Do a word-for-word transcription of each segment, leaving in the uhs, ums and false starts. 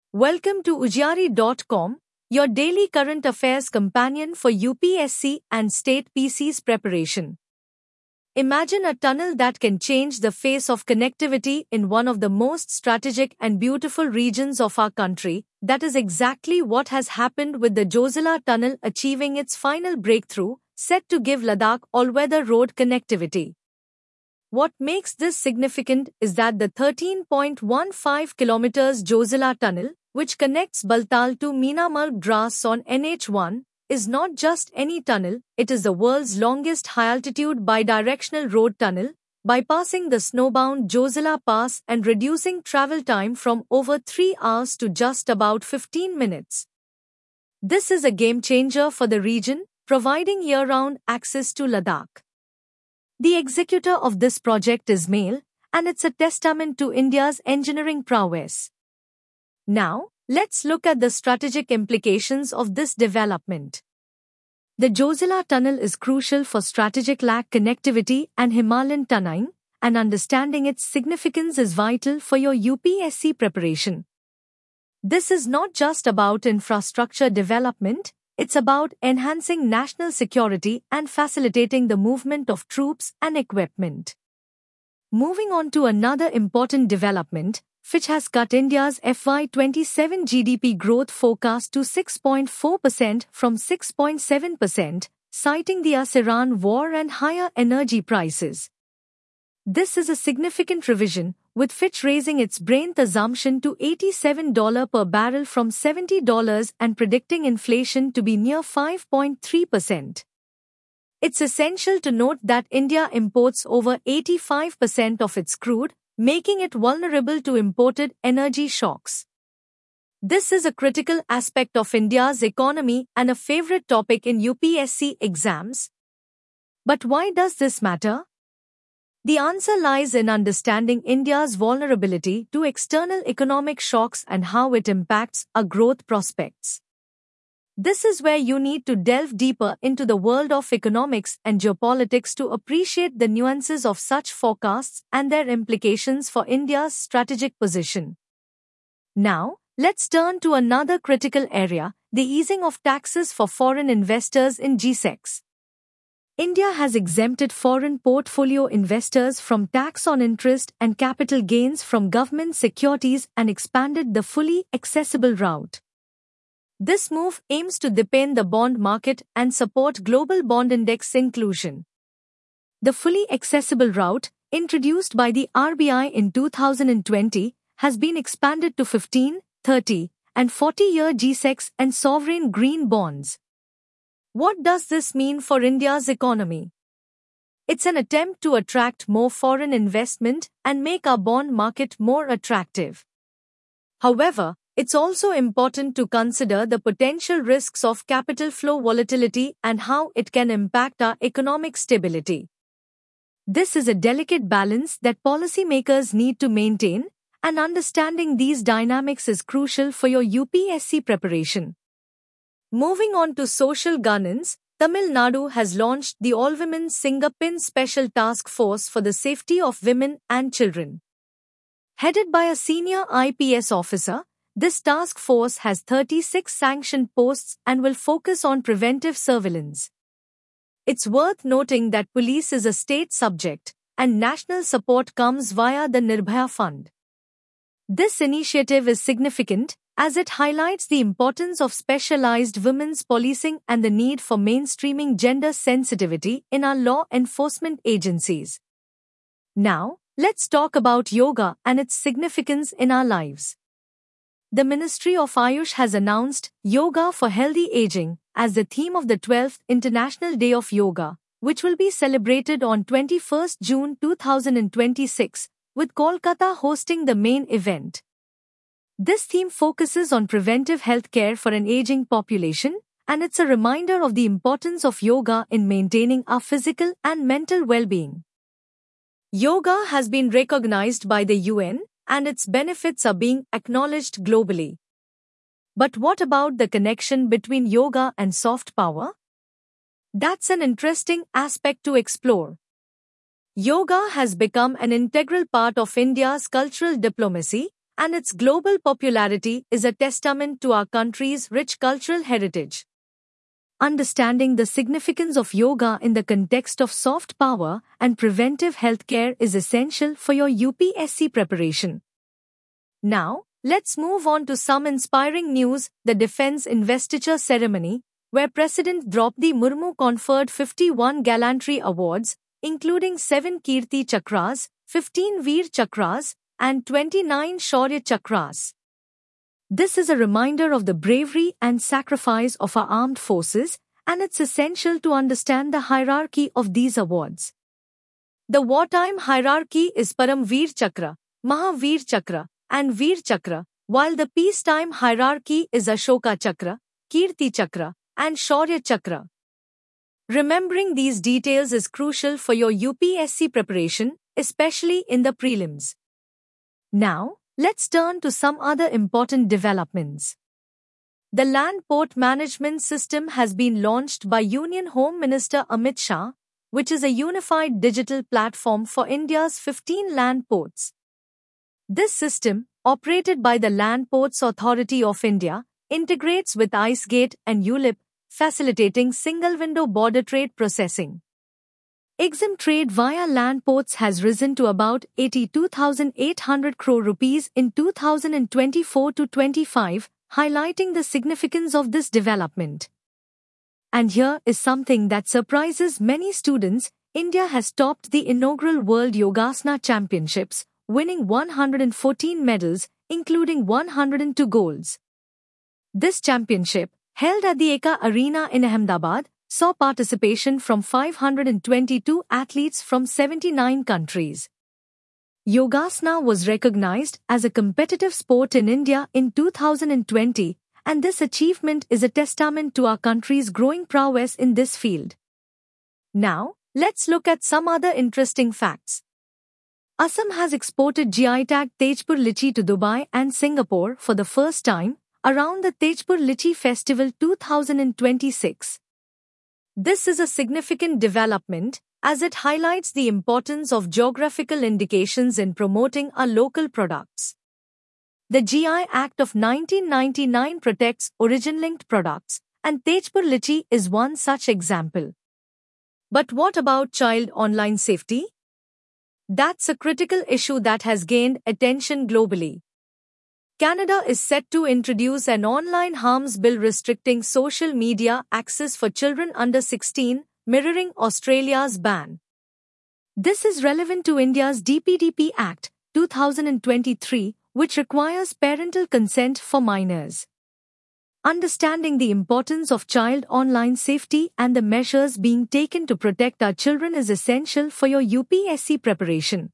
Welcome to Ujjari dot com, your daily current affairs companion for U P S C and state P C's preparation. Imagine a tunnel that can change the face of connectivity in one of the most strategic and beautiful regions of our country. That is exactly what has happened with the Zojila Tunnel achieving its final breakthrough, set to give Ladakh all-weather road connectivity. What makes this significant is that the thirteen point one five kilometers Zojila Tunnel, which connects Baltal to Meenamarg Dras on N H one, is not just any tunnel, it is the world's longest high-altitude bidirectional road tunnel, bypassing the snowbound Zojila Pass and reducing travel time from over three hours to just about fifteen minutes. This is a game-changer for the region, providing year-round access to Ladakh. The executor of this project is male, and it's a testament to India's engineering prowess. Now, let's look at the strategic implications of this development. The Zojila Tunnel is crucial for strategic Ladakh connectivity and Himalayan tunneling, and understanding its significance is vital for your U P S C preparation. This is not just about infrastructure development, it's about enhancing national security and facilitating the movement of troops and equipment. Moving on to another important development, Fitch has cut India's F Y twenty-seven G D P growth forecast to six point four percent from six point seven percent, citing the U S Iran war and higher energy prices. This is a significant revision, with Fitch raising its Brent assumption to eighty-seven dollars per barrel from seventy dollars and predicting inflation to be near five point three percent. It's essential to note that India imports over eighty-five percent of its crude, making it vulnerable to imported energy shocks. This is a critical aspect of India's economy and a favorite topic in U P S C exams. But why does this matter? The answer lies in understanding India's vulnerability to external economic shocks and how it impacts our growth prospects. This is where you need to delve deeper into the world of economics and geopolitics to appreciate the nuances of such forecasts and their implications for India's strategic position. Now, let's turn to another critical area, the easing of taxes for foreign investors in G SECs. India has exempted foreign portfolio investors from tax on interest and capital gains from government securities and expanded the fully accessible route. This move aims to deepen the bond market and support global bond index inclusion. The fully accessible route, introduced by the R B I in two thousand twenty, has been expanded to fifteen, thirty, and forty-year G SECs and sovereign green bonds. What does this mean for India's economy? It's an attempt to attract more foreign investment and make our bond market more attractive. However, it's also important to consider the potential risks of capital flow volatility and how it can impact our economic stability. This is a delicate balance that policymakers need to maintain, and understanding these dynamics is crucial for your U P S C preparation. Moving on to social governance, Tamil Nadu has launched the All-Women Singapin Special Task Force for the Safety of Women and Children. Headed by a senior I P S officer, this task force has thirty-six sanctioned posts and will focus on preventive surveillance. It's worth noting that police is a state subject, and national support comes via the Nirbhaya Fund. This initiative is significant, as it highlights the importance of specialized women's policing and the need for mainstreaming gender sensitivity in our law enforcement agencies. Now, let's talk about yoga and its significance in our lives. The Ministry of Ayush has announced Yoga for Healthy Aging as the theme of the twelfth International Day of Yoga, which will be celebrated on twenty-first June two thousand twenty-six, with Kolkata hosting the main event. This theme focuses on preventive health care for an aging population, and it's a reminder of the importance of yoga in maintaining our physical and mental well-being. Yoga has been recognized by the U N, and its benefits are being acknowledged globally. But what about the connection between yoga and soft power? That's an interesting aspect to explore. Yoga has become an integral part of India's cultural diplomacy, and its global popularity is a testament to our country's rich cultural heritage. Understanding the significance of yoga in the context of soft power and preventive healthcare is essential for your U P S C preparation. Now, let's move on to some inspiring news. The Defense Investiture Ceremony, where President Draupadi Murmu conferred fifty-one Gallantry Awards, including seven Kirti Chakras, fifteen Veer Chakras, and twenty-nine Shaurya Chakras. This is a reminder of the bravery and sacrifice of our armed forces, and it's essential to understand the hierarchy of these awards. The wartime hierarchy is Param Veer Chakra, Mahavir Chakra, and Veer Chakra, while the peacetime hierarchy is Ashoka Chakra, Kirti Chakra, and Shaurya Chakra. Remembering these details is crucial for your U P S C preparation, especially in the prelims. Now, let's turn to some other important developments. The Land Port Management System has been launched by Union Home Minister Amit Shah, which is a unified digital platform for India's fifteen land ports. This system, operated by the Land Ports Authority of India, integrates with IceGate and U L I P, facilitating single-window border trade processing. EXIM trade via land ports has risen to about eighty-two thousand eight hundred crore rupees in two thousand twenty-four to twenty-five, highlighting the significance of this development. And here is something that surprises many students. India has topped the inaugural World Yogasana Championships, winning one hundred fourteen medals, including one hundred two golds. This championship, held at the Eka Arena in Ahmedabad, saw participation from five hundred twenty-two athletes from seventy-nine countries. Yogasana was recognized as a competitive sport in India in two thousand twenty, and this achievement is a testament to our country's growing prowess in this field. Now, let's look at some other interesting facts. Assam has exported G I-tagged Tejpur Lychee to Dubai and Singapore for the first time, around the Tejpur Lychee Festival two thousand twenty-six. This is a significant development, as it highlights the importance of geographical indications in promoting our local products. The G I Act of nineteen ninety-nine protects origin-linked products, and Tejpur Lychee is one such example. But what about child online safety? That's a critical issue that has gained attention globally. Canada is set to introduce an online harms bill restricting social media access for children under sixteen, mirroring Australia's ban. This is relevant to India's D P D P Act, two thousand twenty-three, which requires parental consent for minors. Understanding the importance of child online safety and the measures being taken to protect our children is essential for your U P S C preparation.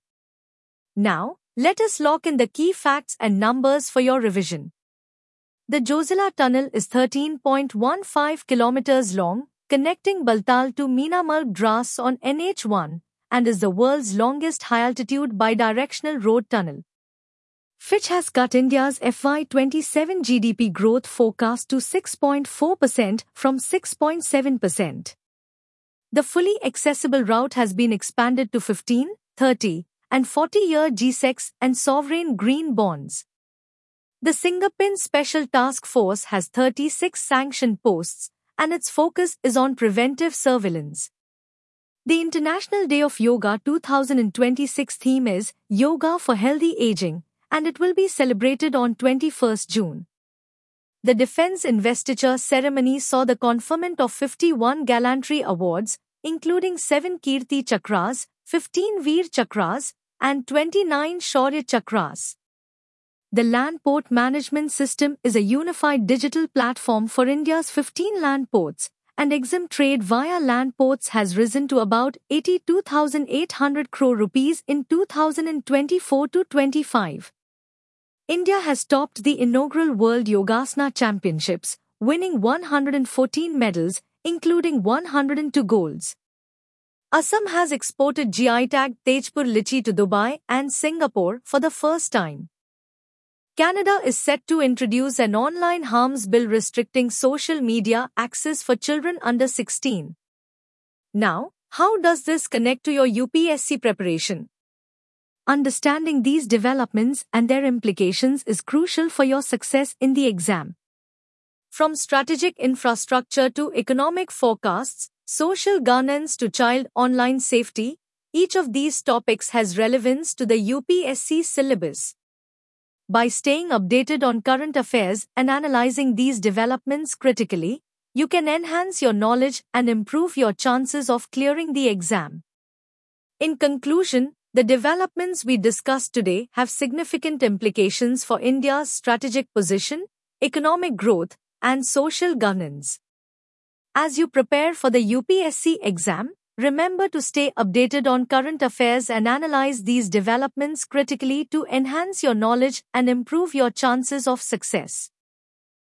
Now, let us lock in the key facts and numbers for your revision. The Jojila Tunnel is thirteen point one five kilometers long, connecting Baltal to Meenamarg Dras on N H one, and is the world's longest high-altitude bidirectional road tunnel. Fitch has cut India's F Y twenty-seven G D P growth forecast to six point four percent from six point seven percent. The fully accessible route has been expanded to fifteen, thirty, and forty-year G SECs and sovereign green bonds. The Singapin Special Task Force has thirty-six sanctioned posts, and its focus is on preventive surveillance. The International Day of Yoga two thousand twenty-six theme is Yoga for Healthy Aging, and it will be celebrated on twenty-first June. The Defense Investiture Ceremony saw the conferment of fifty-one Gallantry Awards, including seven Kirti Chakras, fifteen Veer Chakras, and twenty-nine Shaurya Chakras. The Land Port Management System is a unified digital platform for India's fifteen land ports, and EXIM trade via land ports has risen to about eighty-two thousand eight hundred crore rupees in two thousand twenty-four to twenty-five. India has topped the inaugural World Yogasana Championships, winning one hundred fourteen medals, including one hundred two golds. Assam has exported G I-tagged Tejpur Lychee to Dubai and Singapore for the first time. Canada is set to introduce an online harms bill restricting social media access for children under sixteen. Now, how does this connect to your U P S C preparation? Understanding these developments and their implications is crucial for your success in the exam. From strategic infrastructure to economic forecasts, social governance to child online safety, each of these topics has relevance to the U P S C syllabus. By staying updated on current affairs and analyzing these developments critically, you can enhance your knowledge and improve your chances of clearing the exam. In conclusion, the developments we discussed today have significant implications for India's strategic position, economic growth, and social governance. As you prepare for the U P S C exam, remember to stay updated on current affairs and analyze these developments critically to enhance your knowledge and improve your chances of success.